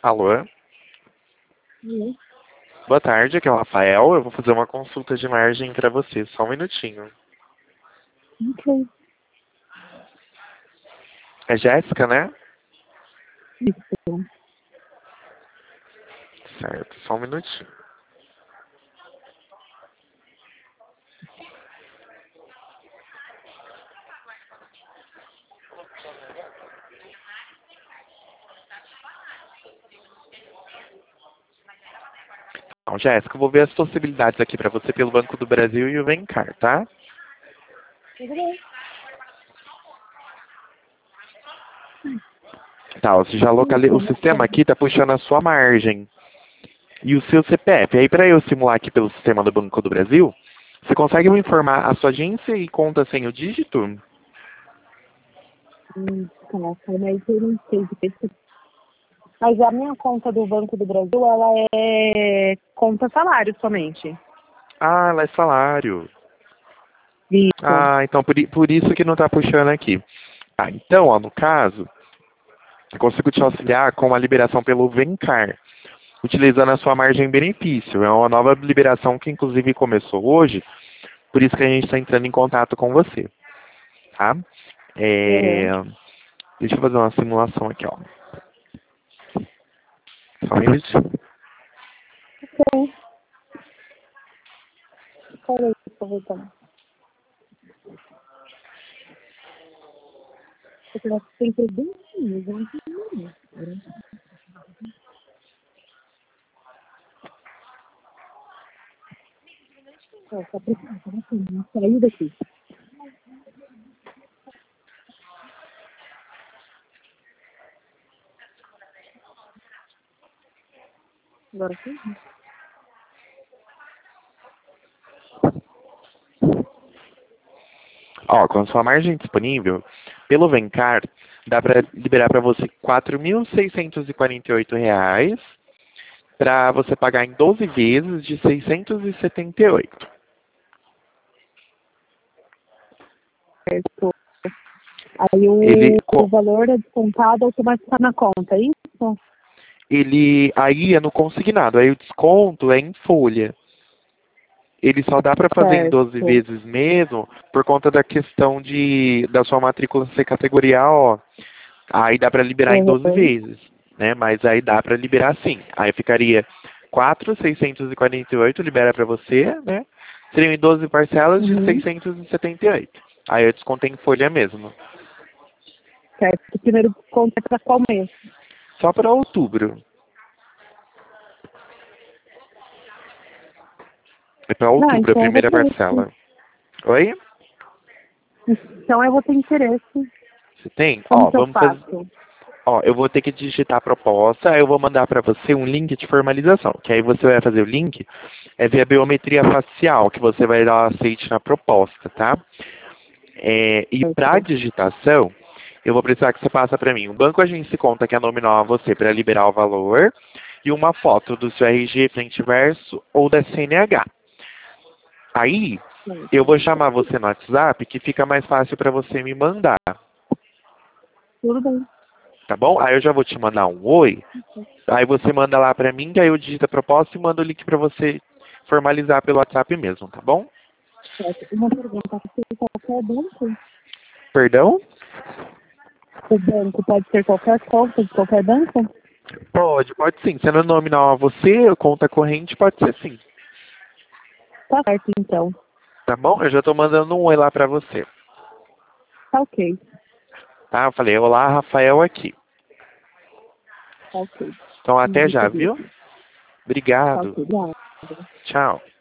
Alô? Sim. Boa tarde, aqui é o Rafael. Eu vou fazer uma consulta de margem para você. Só um minutinho. Ok. É Jéssica, né? Isso. Certo, só um minutinho. Então, Jéssica, eu vou ver as possibilidades aqui para você pelo Banco do Brasil e o Vencar, tá? Tudo bem. Tá, você já localizou. O sistema aqui tá puxando a sua margem e o seu CPF. Aí, para eu simular aqui pelo sistema do Banco do Brasil, você consegue me informar a sua agência e conta sem o dígito? Nossa, mas eu não sei de que. Mas a minha conta do Banco do Brasil, ela é conta salário somente. Ah, ela é salário. Isso. Ah, então por isso que não tá puxando aqui. Ah, então, ó, no caso, eu consigo te auxiliar com uma liberação pelo Vencar, utilizando a sua margem benefício. É uma nova liberação que inclusive começou hoje, por isso que a gente está entrando em contato com você, tá? É, Uhum. deixa eu fazer uma simulação aqui, ó. Só um minutinho. Ok. Peraí, deixa eu ver também. Porque nós tem que ter 20 minutos, eu não tenho isso. Ó, tá precisando, sair daqui. Agora sim? Ó, com a sua margem disponível, pelo Vencar, dá para liberar para você R$ 4.648 para você pagar em 12 vezes de 678. Certo. Aí Ele, o valor é descontado automaticamente na conta, é isso? ele aí é no consignado, aí o desconto é em folha. Ele só dá para fazer em 12 Certo. vezes mesmo por conta da questão da sua matrícula ser categoria O. Aí dá para liberar em 12 Uhum. vezes, né? Mas aí dá para liberar sim. Aí ficaria 4.648 libera para você, né? Seriam em 12 parcelas de Uhum. 678. Aí eu descontei em folha mesmo. Certo. O primeiro desconto é para qual mês? Só para outubro. É para Não, outubro a então eu vou primeira ter esse. parcela. Oi? Então eu vou ter interesse. Você tem? Como Ó, que eu vamos fazer. faço? Ó, eu vou ter que digitar a proposta, aí eu vou mandar para você um link de formalização, que aí você vai fazer o link, é ver a biometria facial, que você vai dar aceite na proposta, tá? E para Certo. digitação, eu vou precisar que você passe para mim um banco agência e conta que é nominal a você para liberar o valor e uma foto do seu RG frente e verso ou da CNH. Aí, eu Certo. vou chamar você no WhatsApp, que fica mais fácil para você me mandar, Tudo bem. tá bom? Aí eu já vou te mandar um oi. Aí você manda lá pra mim, que aí eu digito a proposta e mando o link pra você formalizar pelo WhatsApp mesmo, tá bom? Certo. Uma pergunta. Pode ser qualquer banco? Perdão? O banco pode ser qualquer conta de qualquer banco? Pode sim. Sendo nominal a você, conta corrente, pode ser sim. Tá certo, então. Tá bom? Eu já tô mandando um oi lá pra você. Tá ok. Tá? Eu falei, olá, Rafael aqui. Tá ok. Então até Vamos já, seguir viu? aqui. Tá Obrigado. ok. Obrigada. Tchau.